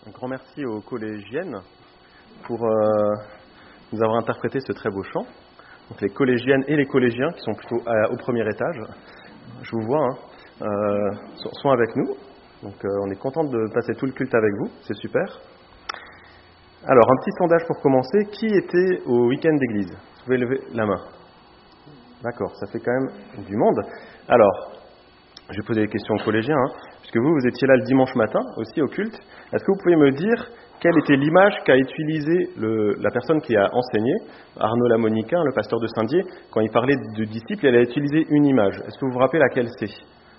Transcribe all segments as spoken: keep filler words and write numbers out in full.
Un grand merci aux collégiennes pour euh, nous avoir interprété ce très beau chant. Donc les collégiennes et les collégiens qui sont plutôt à, au premier étage, je vous vois, hein, euh, sont, sont avec nous. Donc euh, on est content de passer tout le culte avec vous, c'est super. Alors un petit sondage pour commencer. Qui était au week-end d'église? Vous pouvez lever la main. D'accord, ça fait quand même du monde. Alors, je vais poser des questions aux collégiens, hein, puisque vous, vous étiez là le dimanche matin aussi au culte. Est-ce que vous pouvez me dire quelle était l'image qu'a utilisée le, la personne qui a enseigné, Arnaud Lamonicain, le pasteur de Saint-Dié, quand il parlait de disciples, elle a utilisé une image. Est-ce que vous vous rappelez laquelle c'est?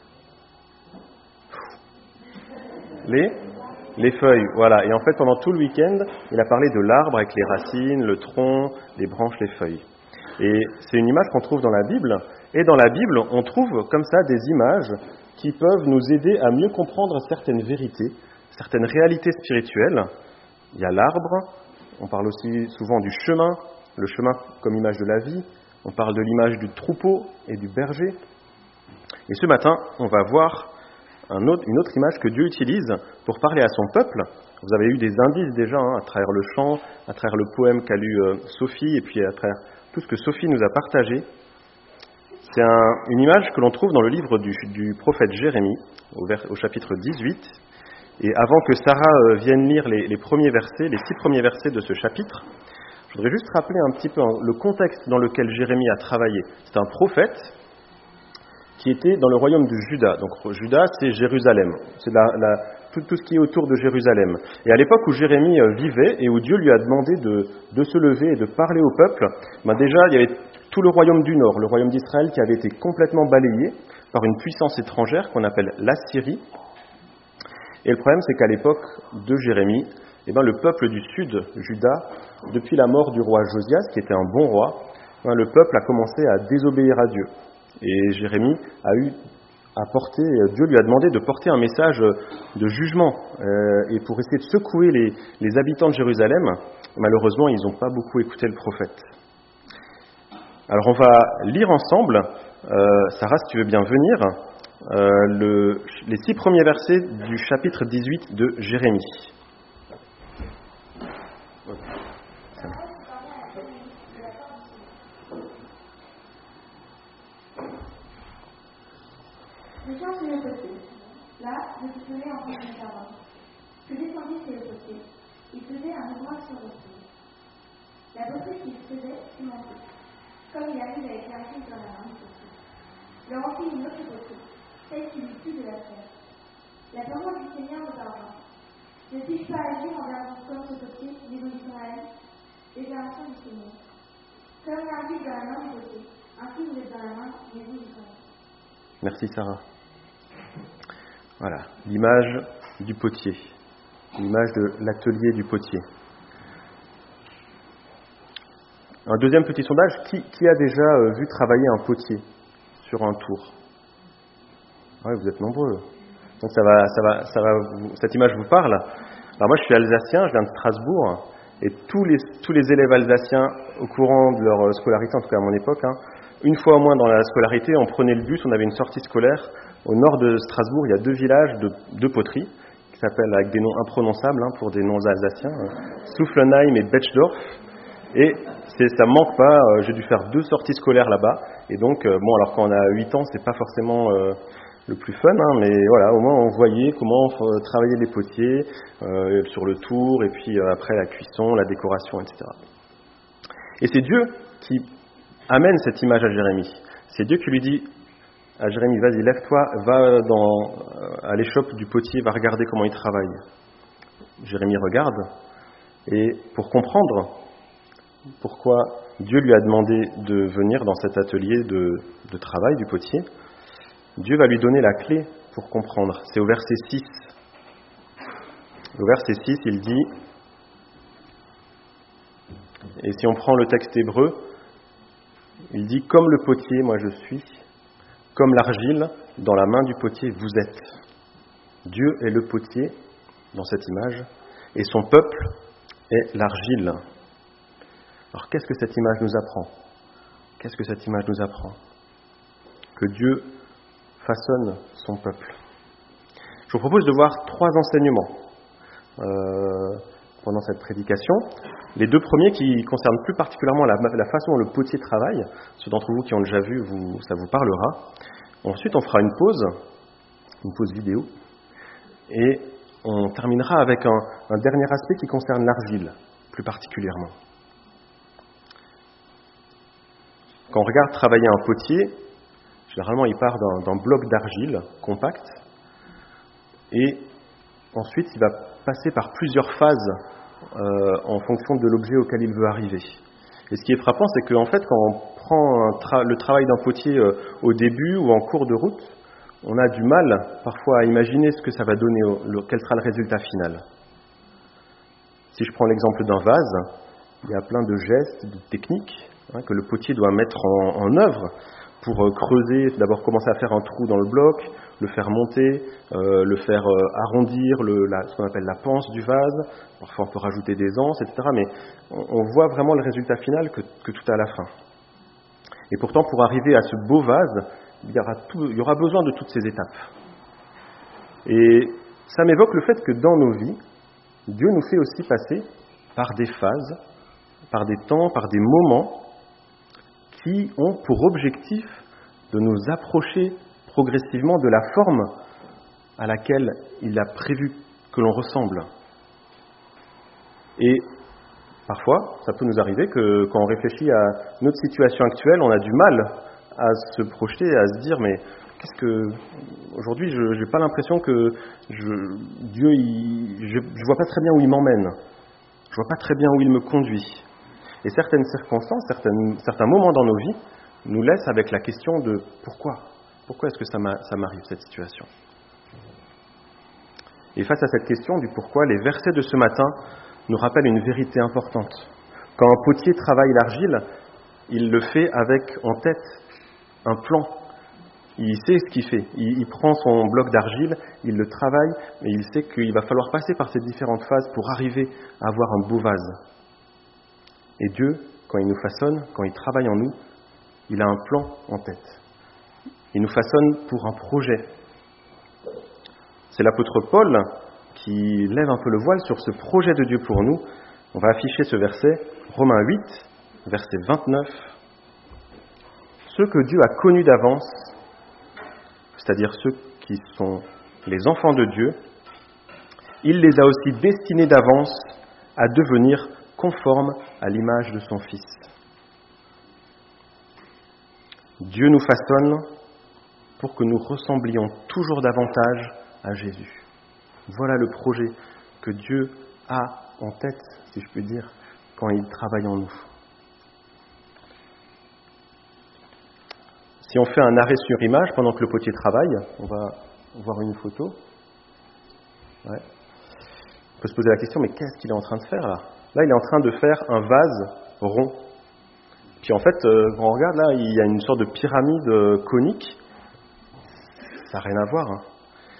Les Les feuilles, voilà. Et en fait, pendant tout le week-end, il a parlé de l'arbre avec les racines, le tronc, les branches, les feuilles. Et c'est une image qu'on trouve dans la Bible. Et dans la Bible, on trouve comme ça des images qui peuvent nous aider à mieux comprendre certaines vérités, certaines réalités spirituelles. Il y a l'arbre, on parle aussi souvent du chemin, le chemin comme image de la vie. On parle de l'image du troupeau et du berger. Et ce matin, on va voir un autre, une autre image que Dieu utilise pour parler à son peuple. Vous avez eu des indices déjà, hein, à travers le chant, à travers le poème qu'a lu euh, Sophie, et puis à travers tout ce que Sophie nous a partagé. C'est un, une image que l'on trouve dans le livre du, du prophète Jérémie, au, vers, au chapitre dix-huit. Et avant que Sarah euh, vienne lire les, les premiers versets, les six premiers versets de ce chapitre, je voudrais juste rappeler un petit peu hein, le contexte dans lequel Jérémie a travaillé. C'est un prophète qui était dans le royaume de Juda. Donc Juda, c'est Jérusalem. C'est la, la, tout, tout ce qui est autour de Jérusalem. Et à l'époque où Jérémie vivait et où Dieu lui a demandé de, de se lever et de parler au peuple, ben déjà, il y avait tout le royaume du Nord, le royaume d'Israël, qui avait été complètement balayé par une puissance étrangère qu'on appelle l'Assyrie. Et le problème, c'est qu'à l'époque de Jérémie, eh ben, le peuple du sud, Juda, depuis la mort du roi Josias, qui était un bon roi, ben, le peuple a commencé à désobéir à Dieu. Et Jérémie a eu à porter, Dieu lui a demandé de porter un message de jugement euh, et pour essayer de secouer les, les habitants de Jérusalem. Malheureusement, ils n'ont pas beaucoup écouté le prophète. Alors on va lire ensemble, euh, Sarah, si tu veux bien venir, euh, le, les six premiers versets du chapitre dix-huit de Jérémie. Je tiens sur le potier. Là, je me tenais en train de savoir. Je descendis sur le potier. Il faisait un mouvement sur le pied. La beauté qu'il faisait fut manquée, comme il arrive à éclaircir dans la main du potier. Le remplit une autre beauté, celle qui lui plut de la terre. La parole du Seigneur me parla. Ne puis-je pas agir envers vous comme ce potier, maison d'Israël? Déclaration du Seigneur. Comme l'argile dans la main du potier, ainsi vous êtes dans la main, maison d'Israël. Merci Sarah. Voilà, l'image du potier, l'image de l'atelier du potier. Un deuxième petit sondage, qui, qui a déjà euh, vu travailler un potier sur un tour? Oui, vous êtes nombreux. Donc ça va, ça va, ça va vous, cette image vous parle. Alors moi je suis alsacien, je viens de Strasbourg, et tous les, tous les élèves alsaciens au courant de leur scolarité, en tout cas à mon époque, hein, une fois au moins dans la scolarité, on prenait le bus, on avait une sortie scolaire. Au nord de Strasbourg, il y a deux villages de, de poterie, qui s'appellent avec des noms imprononçables, hein, pour des noms alsaciens, euh, Soufflenheim et Betschdorf. Et c'est, ça me manque pas, euh, j'ai dû faire deux sorties scolaires là-bas. Et donc, euh, bon, alors quand on a huit ans, c'est pas forcément euh, le plus fun, hein, mais voilà, au moins on voyait comment euh, travailler les potiers, euh, sur le tour, et puis euh, après la cuisson, la décoration, et cetera. Et c'est Dieu qui amène cette image à Jérémie. C'est Dieu qui lui dit à Jérémie, vas-y, lève-toi, va dans, à l'échoppe du potier, va regarder comment il travaille. Jérémie regarde, et pour comprendre pourquoi Dieu lui a demandé de venir dans cet atelier de, de travail du potier, Dieu va lui donner la clé pour comprendre. C'est au verset six. Au verset six, il dit, et si on prend le texte hébreu, il dit, comme le potier, moi je suis, comme l'argile, dans la main du potier, vous êtes. Dieu est le potier, dans cette image, et son peuple est l'argile. Alors qu'est-ce que cette image nous apprend? Qu'est-ce que cette image nous apprend? Que Dieu façonne son peuple. Je vous propose de voir trois enseignements euh, pendant cette prédication. Les deux premiers qui concernent plus particulièrement la, la façon dont le potier travaille, ceux d'entre vous qui ont déjà vu, vous, ça vous parlera. Ensuite, on fera une pause, une pause vidéo, et on terminera avec un, un dernier aspect qui concerne l'argile, plus particulièrement. Quand on regarde travailler un potier, généralement il part d'un, d'un bloc d'argile compact, et ensuite il va passer par plusieurs phases euh, en fonction de l'objet auquel il veut arriver. Et ce qui est frappant, c'est qu'en fait, quand on prend un tra- le travail d'un potier euh, au début ou en cours de route, on a du mal parfois à imaginer ce que ça va donner, au, le, quel sera le résultat final. Si je prends l'exemple d'un vase, il y a plein de gestes, de techniques hein, que le potier doit mettre en, en œuvre pour euh, creuser, d'abord commencer à faire un trou dans le bloc, le faire monter, euh, le faire euh, arrondir, le, la, ce qu'on appelle la panse du vase. Parfois on peut rajouter des anses, et cetera. Mais on, on voit vraiment le résultat final que, que tout à la fin. Et pourtant, pour arriver à ce beau vase, il y aura, tout, il y aura besoin de toutes ces étapes. Et ça m'évoque le fait que dans nos vies, Dieu nous fait aussi passer par des phases, par des temps, par des moments qui ont pour objectif de nous approcher progressivement de la forme à laquelle il a prévu que l'on ressemble. Et parfois, ça peut nous arriver que quand on réfléchit à notre situation actuelle, on a du mal à se projeter, à se dire mais qu'est-ce que aujourd'hui je n'ai pas l'impression que je, Dieu, il, je ne vois pas très bien où il m'emmène, je vois pas très bien où il me conduit. Et certaines circonstances, certaines, certains moments dans nos vies nous laissent avec la question de pourquoi Pourquoi est-ce que ça, m'a, ça m'arrive, cette situation ? Et face à cette question du pourquoi, les versets de ce matin nous rappellent une vérité importante. Quand un potier travaille l'argile, il le fait avec en tête un plan. Il sait ce qu'il fait. Il, il prend son bloc d'argile, il le travaille, mais il sait qu'il va falloir passer par ces différentes phases pour arriver à avoir un beau vase. Et Dieu, quand il nous façonne, quand il travaille en nous, il a un plan en tête. Il nous façonne pour un projet. C'est l'apôtre Paul qui lève un peu le voile sur ce projet de Dieu pour nous. On va afficher ce verset, Romains huit, verset vingt-neuf. Ceux que Dieu a connus d'avance, c'est-à-dire ceux qui sont les enfants de Dieu, il les a aussi destinés d'avance à devenir conformes à l'image de son Fils. Dieu nous façonne pour que nous ressemblions toujours davantage à Jésus. Voilà le projet que Dieu a en tête, si je puis dire, quand il travaille en nous. Si on fait un arrêt sur image pendant que le potier travaille, on va voir une photo. Ouais. On peut se poser la question, mais qu'est-ce qu'il est en train de faire là ? Là, il est en train de faire un vase rond. Puis en fait, euh, quand on regarde là, il y a une sorte de pyramide euh, conique. Ça n'a rien à voir. Hein.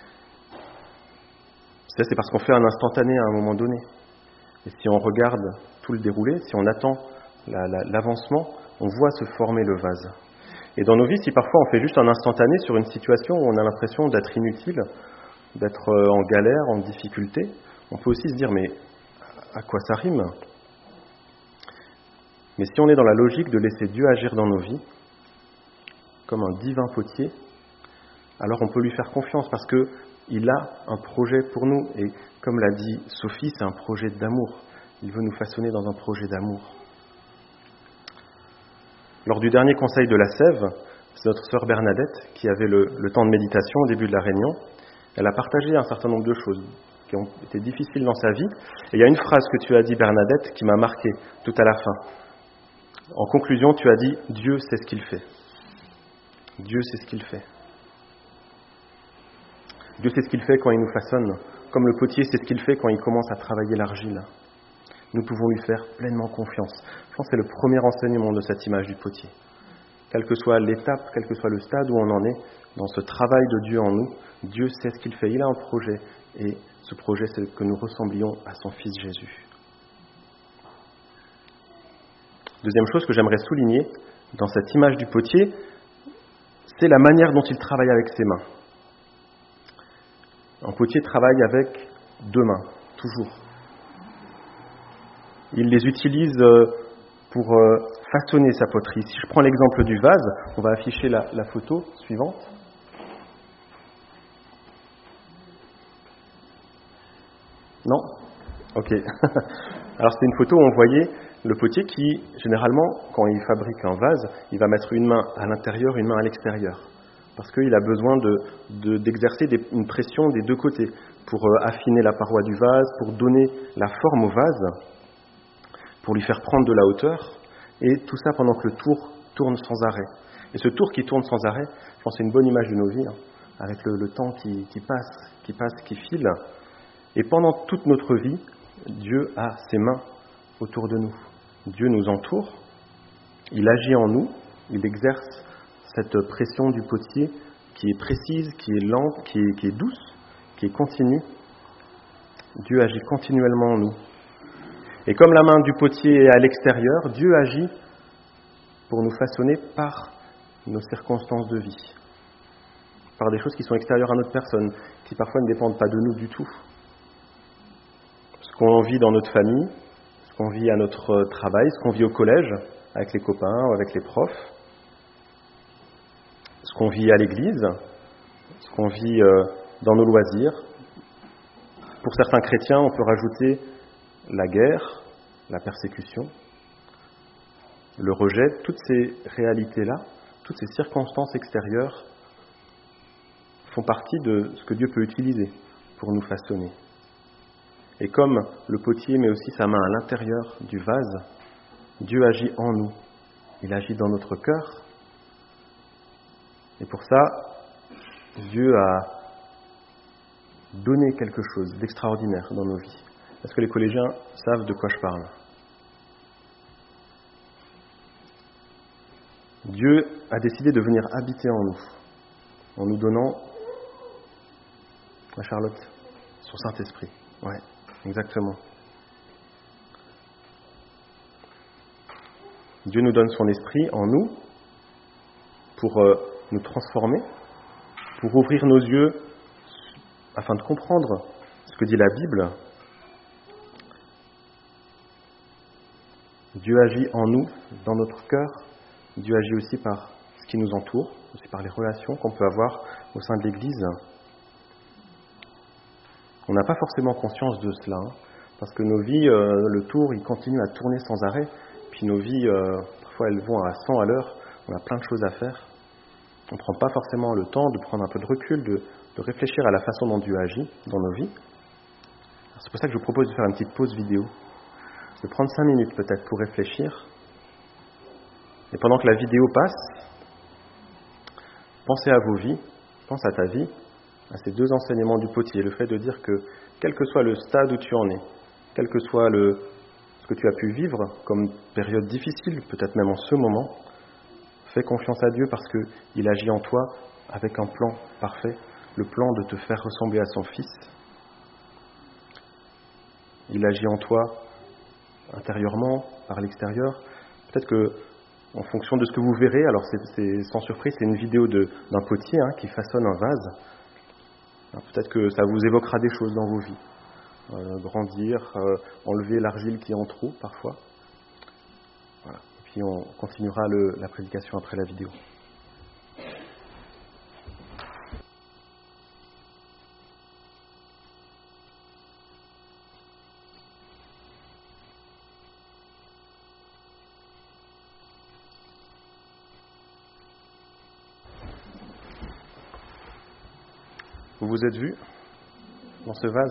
Ça, c'est parce qu'on fait un instantané à un moment donné. Et si on regarde tout le déroulé, si on attend la, la, l'avancement, on voit se former le vase. Et dans nos vies, si parfois on fait juste un instantané sur une situation où on a l'impression d'être inutile, d'être en galère, en difficulté, on peut aussi se dire, mais à quoi ça rime ? Mais si on est dans la logique de laisser Dieu agir dans nos vies, comme un divin potier, alors on peut lui faire confiance parce qu'il a un projet pour nous. Et comme l'a dit Sophie, c'est un projet d'amour. Il veut nous façonner dans un projet d'amour. Lors du dernier conseil de la Sève, c'est notre sœur Bernadette qui avait le, le temps de méditation au début de la réunion. Elle a partagé un certain nombre de choses qui ont été difficiles dans sa vie. Et il y a une phrase que tu as dit, Bernadette, qui m'a marqué tout à la fin. En conclusion, tu as dit « Dieu sait ce qu'il fait ». Dieu sait ce qu'il fait. Dieu sait ce qu'il fait quand il nous façonne, comme le potier sait ce qu'il fait quand il commence à travailler l'argile. Nous pouvons lui faire pleinement confiance. Je pense que c'est le premier enseignement de cette image du potier. Quelle que soit l'étape, quel que soit le stade où on en est, dans ce travail de Dieu en nous, Dieu sait ce qu'il fait. Il a un projet, et ce projet, c'est que nous ressemblions à son Fils Jésus. Deuxième chose que j'aimerais souligner dans cette image du potier, c'est la manière dont il travaille avec ses mains. Un potier travaille avec deux mains. toujours. Il les utilise pour façonner sa poterie. Si je prends l'exemple du vase, on va afficher la, la photo suivante. Non ? Ok. Alors c'est une photo où on voyait le potier qui, généralement, quand il fabrique un vase, il va mettre une main à l'intérieur, une main à l'extérieur. Parce qu'il a besoin de, de, d'exercer des, une pression des deux côtés pour euh, affiner la paroi du vase, pour donner la forme au vase, pour lui faire prendre de la hauteur, et tout ça pendant que le tour tourne sans arrêt. Et ce tour qui tourne sans arrêt, je pense que c'est une bonne image de nos vies, hein, avec le, le temps qui, qui passe, qui passe, qui file. Et pendant toute notre vie, Dieu a ses mains autour de nous. Dieu nous entoure, il agit en nous, il exerce cette pression du potier qui est précise, qui est lente, qui est, qui est douce, qui est continue. Dieu agit continuellement en nous. Et comme la main du potier est à l'extérieur, Dieu agit pour nous façonner par nos circonstances de vie, par des choses qui sont extérieures à notre personne, qui parfois ne dépendent pas de nous du tout. Ce qu'on vit dans notre famille, ce qu'on vit à notre travail, ce qu'on vit au collège, avec les copains ou avec les profs, ce qu'on vit à l'église, ce qu'on vit dans nos loisirs. Pour certains chrétiens, on peut rajouter la guerre, la persécution, le rejet. Toutes ces réalités-là, toutes ces circonstances extérieures font partie de ce que Dieu peut utiliser pour nous façonner. Et comme le potier met aussi sa main à l'intérieur du vase, Dieu agit en nous. Il agit dans notre cœur. Et pour ça, Dieu a donné quelque chose d'extraordinaire dans nos vies. Est-ce que les collégiens savent de quoi je parle ? Dieu a décidé de venir habiter en nous, en nous donnant, la Charlotte, son Saint-Esprit. Ouais, exactement. Dieu nous donne son esprit en nous pour euh, nous transformer, pour ouvrir nos yeux afin de comprendre ce que dit la Bible. Dieu agit en nous, dans notre cœur. Dieu agit aussi par ce qui nous entoure, aussi par les relations qu'on peut avoir au sein de l'Église. On n'a pas forcément conscience de cela, hein, parce que nos vies, euh, le tour, il continue à tourner sans arrêt. Puis nos vies, euh, parfois, elles vont à cent à l'heure. On a plein de choses à faire. On ne prend pas forcément le temps de prendre un peu de recul, de, de réfléchir à la façon dont Dieu agit dans nos vies. Alors, c'est pour ça que je vous propose de faire une petite pause vidéo, de prendre cinq minutes peut-être pour réfléchir. Et pendant que la vidéo passe, pensez à vos vies, pense à ta vie, à ces deux enseignements du potier. Le fait de dire que, quel que soit le stade où tu en es, quel que soit le, ce que tu as pu vivre comme période difficile, peut-être même en ce moment, fais confiance à Dieu parce qu'il agit en toi avec un plan parfait, le plan de te faire ressembler à son Fils. Il agit en toi intérieurement, par l'extérieur. Peut-être que, en fonction de ce que vous verrez, alors c'est, c'est sans surprise, c'est une vidéo de, d'un potier hein, qui façonne un vase. Alors peut-être que ça vous évoquera des choses dans vos vies. Euh, grandir, euh, enlever l'argile qui est en trop parfois. Voilà. Et puis on continuera le, la prédication après la vidéo. Vous vous êtes vus dans ce vase ?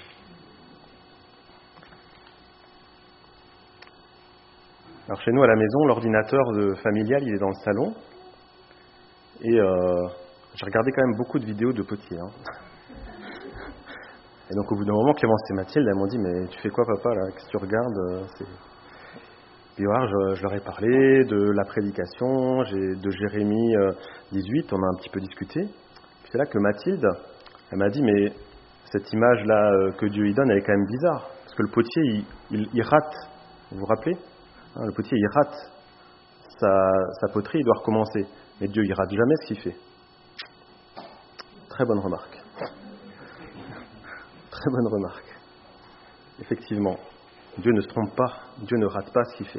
Alors chez nous à la maison, l'ordinateur de familial, il est dans le salon. Et euh, j'ai regardé quand même beaucoup de vidéos de potiers. Hein. Et donc au bout d'un moment, Clémence et Mathilde, elles m'ont dit « Mais tu fais quoi papa là ? Qu'est-ce que tu regardes ?» C'est... Puis alors, je, je leur ai parlé de la prédication, j'ai, de Jérémie euh, dix-huit, on a un petit peu discuté. Puis c'est là que Mathilde, elle m'a dit « Mais cette image-là euh, que Dieu y donne, elle est quand même bizarre. Parce que le potier, il, il, il rate. Vous vous rappelez ? Hein, le potier, il rate sa, sa poterie, il doit recommencer. Mais Dieu, il rate jamais ce qu'il fait. » Très bonne remarque. Très bonne remarque. effectivement, Dieu ne se trompe pas, Dieu ne rate pas ce qu'il fait.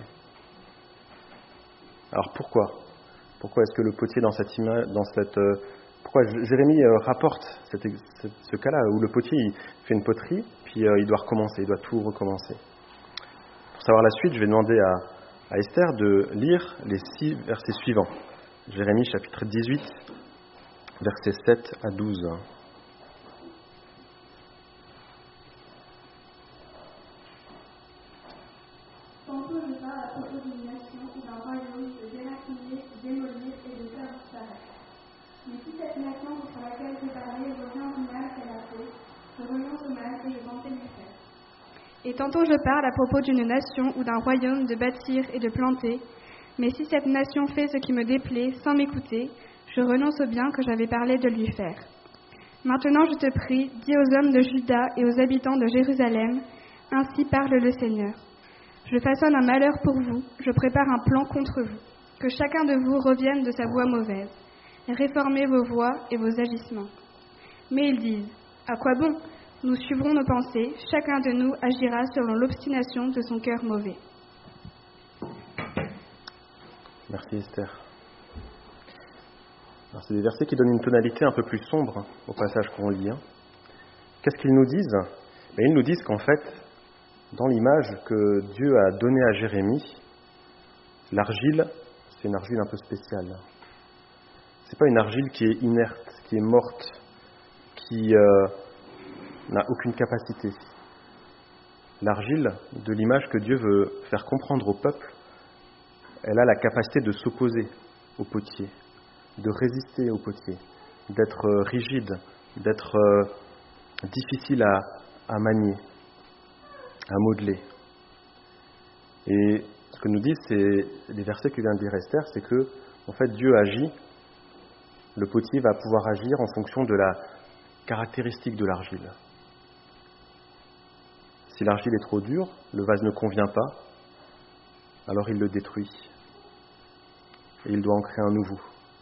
Alors pourquoi Pourquoi est-ce que le potier dans cette image, dans cette, euh, pourquoi Jérémie euh, rapporte cette, cette, ce cas-là où le potier il fait une poterie, puis euh, il doit recommencer, il doit tout recommencer. Pour savoir la suite, je vais demander à, à Esther de lire les six versets suivants. Jérémie chapitre dix-huit, versets sept à douze. Tantôt je parle à propos d'une nation ou d'un royaume de déraciner, de démolir et de faire disparaître. Mais si cette nation contre laquelle j'ai parlé revient du mal qu'elle a fait, je renonce au mal et je tente de lui faire. Et tantôt je parle à propos d'une nation ou d'un royaume de bâtir et de planter, mais si cette nation fait ce qui me déplaît sans m'écouter, je renonce au bien que j'avais parlé de lui faire. Maintenant je te prie, dis aux hommes de Juda et aux habitants de Jérusalem, ainsi parle le Seigneur. Je façonne un malheur pour vous, je prépare un plan contre vous, que chacun de vous revienne de sa voie mauvaise. Réformez vos voies et vos agissements. Mais ils disent, à quoi bon ? Nous suivrons nos pensées, chacun de nous agira selon l'obstination de son cœur mauvais. Merci Esther. Alors, c'est des versets qui donnent une tonalité un peu plus sombre au passage qu'on lit. Hein. Qu'est-ce qu'ils nous disent ? Mais ils nous disent qu'en fait, dans l'image que Dieu a donnée à Jérémie, l'argile, c'est une argile un peu spéciale. C'est pas une argile qui est inerte, qui est morte, qui euh, n'a aucune capacité. L'argile, de l'image que Dieu veut faire comprendre au peuple, elle a la capacité de s'opposer au potier, de résister au potier, d'être rigide, d'être euh, difficile à, à manier, à modeler. Et ce que nous disent c'est, les versets que vient de dire Esther, c'est que en fait Dieu agit, le potier va pouvoir agir en fonction de la caractéristique de l'argile. Si l'argile est trop dure, le vase ne convient pas, alors il le détruit. Et il doit en créer un nouveau.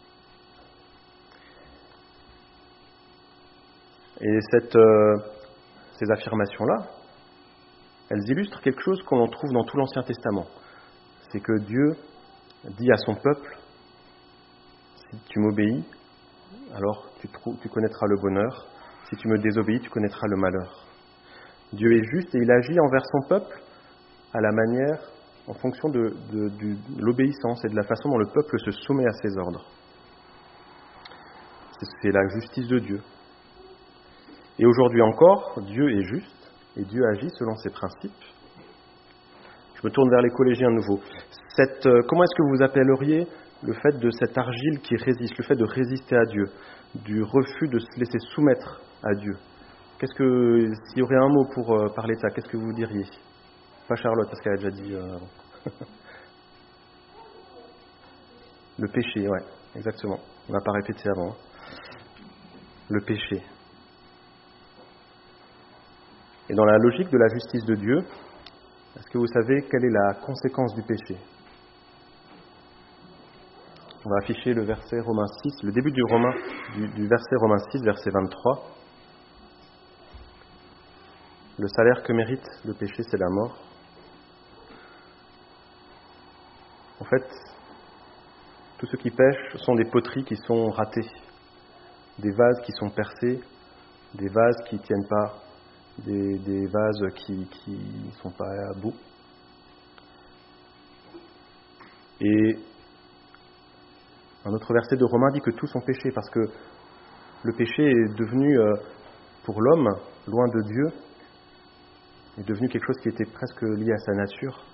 Et cette, euh, ces affirmations-là, elles illustrent quelque chose qu'on trouve dans tout l'Ancien Testament. C'est que Dieu dit à son peuple, si tu m'obéis, alors tu, trou- tu connaîtras le bonheur. Si tu me désobéis, tu connaîtras le malheur. Dieu est juste et il agit envers son peuple à la manière, en fonction de, de, de, de l'obéissance et de la façon dont le peuple se soumet à ses ordres. C'est, c'est la justice de Dieu. Et aujourd'hui encore, Dieu est juste et Dieu agit selon ses principes. Je me tourne vers les collégiens nouveaux. Cette, euh, comment est-ce que vous appelleriez le fait de cette argile qui résiste, le fait de résister à Dieu, du refus de se laisser soumettre à Dieu? Qu'est-ce que, s'il y aurait un mot pour euh, parler de ça, qu'est-ce que vous diriez? Pas Charlotte, parce qu'elle a déjà dit euh, avant. Le péché, ouais, exactement. On n'a pas répété avant. Hein. Le péché. Et dans la logique de la justice de Dieu, est-ce que vous savez quelle est la conséquence du péché? On va afficher le verset Romains six, le début du, Romain, du, du verset Romains six, verset vingt-trois. Le salaire que mérite le péché, c'est la mort. En fait, tous ceux qui pêchent sont des poteries qui sont ratées, des vases qui sont percés, des vases qui ne tiennent pas, des, des vases qui ne sont pas à bout. Et un autre verset de Romains dit que tous ont péché, parce que le péché est devenu, euh, pour l'homme, loin de Dieu, est devenu quelque chose qui était presque lié à sa nature.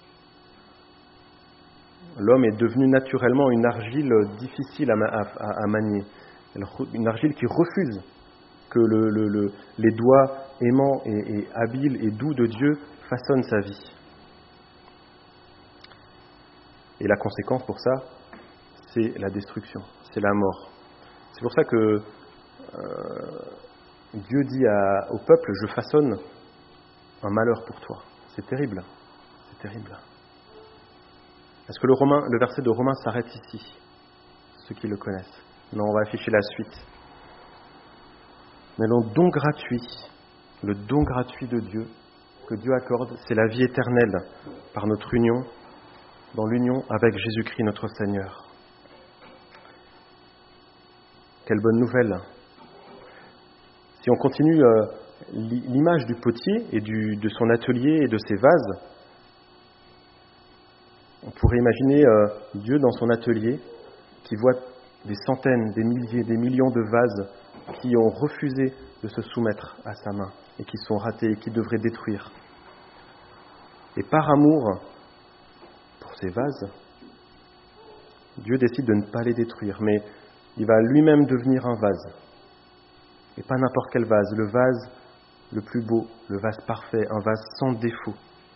L'homme est devenu naturellement une argile difficile à, à, à manier, une argile qui refuse que le, le, le, les doigts aimants et, et habiles et doux de Dieu façonnent sa vie. Et la conséquence pour ça, c'est la destruction, c'est la mort. C'est pour ça que euh, Dieu dit à, au peuple, je façonne un malheur pour toi. C'est terrible, c'est terrible. Est-ce que le, Romain, le verset de Romains s'arrête ici? Ceux qui le connaissent. Non, on va afficher la suite. Mais le don gratuit, le don gratuit de Dieu, que Dieu accorde, c'est la vie éternelle par notre union, dans l'union avec Jésus-Christ notre Seigneur. Quelle bonne nouvelle! Si on continue euh, l'image du potier et du, de son atelier et de ses vases, on pourrait imaginer euh, Dieu dans son atelier qui voit des centaines, des milliers, des millions de vases qui ont refusé de se soumettre à sa main et qui sont ratés et qui devraient détruire. Et par amour pour ces vases, Dieu décide de ne pas les détruire, mais il va lui-même devenir un vase. Et pas n'importe quel vase, le vase le plus beau, le vase parfait, un vase sans défaut.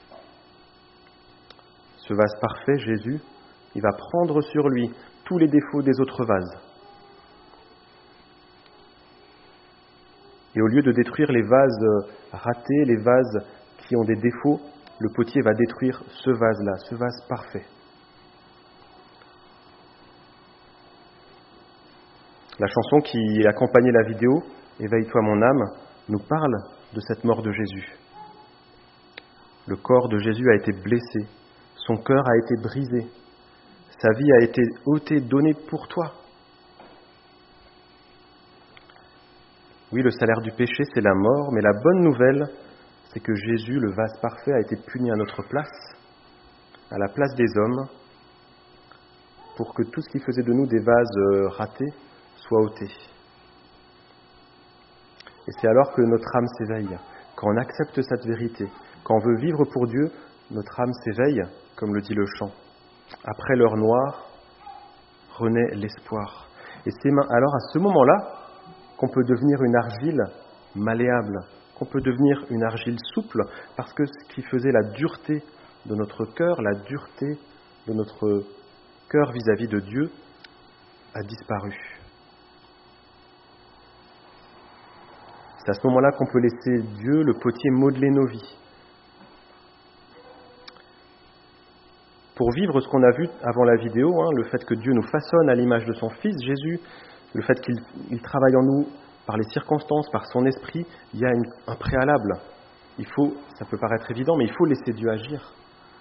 Ce vase parfait, Jésus, il va prendre sur lui tous les défauts des autres vases. Et au lieu de détruire les vases ratés, les vases qui ont des défauts, le potier va détruire ce vase-là, ce vase parfait. La chanson qui accompagnait la vidéo, « Éveille-toi mon âme », nous parle de cette mort de Jésus. Le corps de Jésus a été blessé, son cœur a été brisé, sa vie a été ôtée, donnée pour toi. Oui, le salaire du péché, c'est la mort, mais la bonne nouvelle, c'est que Jésus, le vase parfait, a été puni à notre place, à la place des hommes, pour que tout ce qui faisait de nous des vases ratés soit ôté. Et c'est alors que notre âme s'éveille, quand on accepte cette vérité, quand on veut vivre pour Dieu, notre âme s'éveille, comme le dit le chant. Après l'heure noire, renaît l'espoir. Et c'est alors à ce moment-là qu'on peut devenir une argile malléable, qu'on peut devenir une argile souple, parce que ce qui faisait la dureté de notre cœur, la dureté de notre cœur vis-à-vis de Dieu, a disparu. C'est à ce moment-là qu'on peut laisser Dieu, le potier, modeler nos vies. Pour vivre ce qu'on a vu avant la vidéo, hein, le fait que Dieu nous façonne à l'image de son Fils, Jésus, le fait qu'il il travaille en nous par les circonstances, par son esprit, il y a une, un préalable. Il faut, ça peut paraître évident, mais il faut laisser Dieu agir.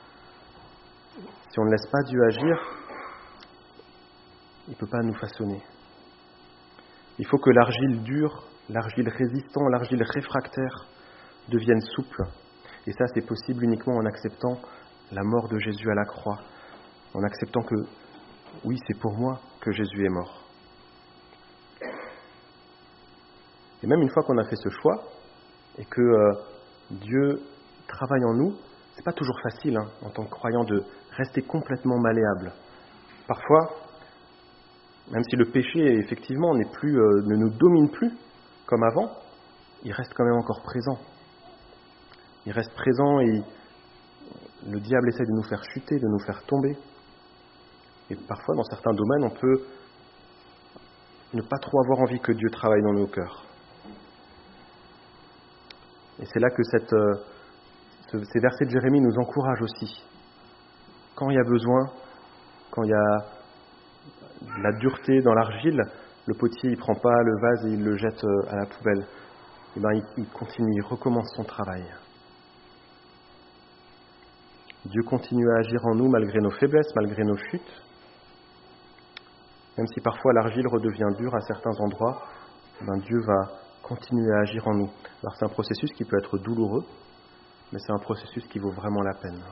Si on ne laisse pas Dieu agir, il ne peut pas nous façonner. Il faut que l'argile dure, l'argile résistant, l'argile réfractaire devienne souple. Et ça, c'est possible uniquement en acceptant la mort de Jésus à la croix, en acceptant que, oui, c'est pour moi que Jésus est mort. Et même une fois qu'on a fait ce choix, et que euh, Dieu travaille en nous, c'est pas toujours facile, hein, en tant que croyant, de rester complètement malléable. Parfois, même si le péché, effectivement, n'est plus, euh, ne nous domine plus, comme avant, il reste quand même encore présent. Il reste présent et le diable essaie de nous faire chuter, de nous faire tomber. Et parfois, dans certains domaines, on peut ne pas trop avoir envie que Dieu travaille dans nos cœurs. Et c'est là que cette, euh, ce, ces versets de Jérémie nous encouragent aussi. Quand il y a besoin, quand il y a de la dureté dans l'argile, le potier il ne prend pas le vase et il le jette à la poubelle. Et ben, il, il continue, il recommence son travail. Dieu continue à agir en nous malgré nos faiblesses, malgré nos chutes. Même si parfois l'argile redevient dure à certains endroits, ben Dieu va continuer à agir en nous. Alors c'est un processus qui peut être douloureux, mais c'est un processus qui vaut vraiment la peine.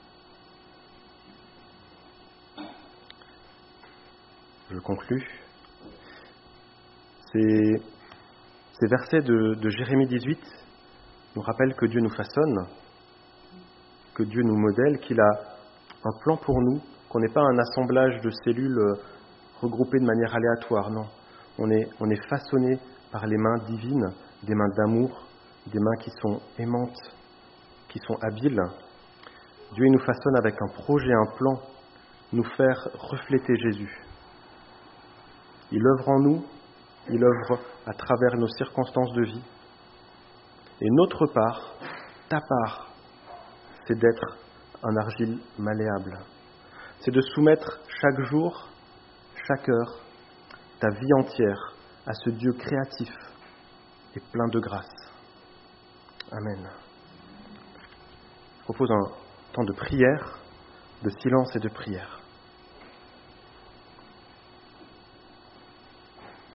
Je conclus. Ces, ces versets de, de Jérémie dix-huit nous rappellent que Dieu nous façonne, que Dieu nous modèle, qu'il a un plan pour nous, qu'on n'est pas un assemblage de cellules regroupées de manière aléatoire, non. On est, on est façonné par les mains divines, des mains d'amour, des mains qui sont aimantes, qui sont habiles. Dieu nous façonne avec un projet, un plan, nous faire refléter Jésus. Il œuvre en nous, il œuvre à travers nos circonstances de vie. Et notre part, ta part, c'est d'être un argile malléable. C'est de soumettre chaque jour, chaque heure, ta vie entière à ce Dieu créatif et plein de grâce. Amen. propose un temps de prière, de silence et de prière.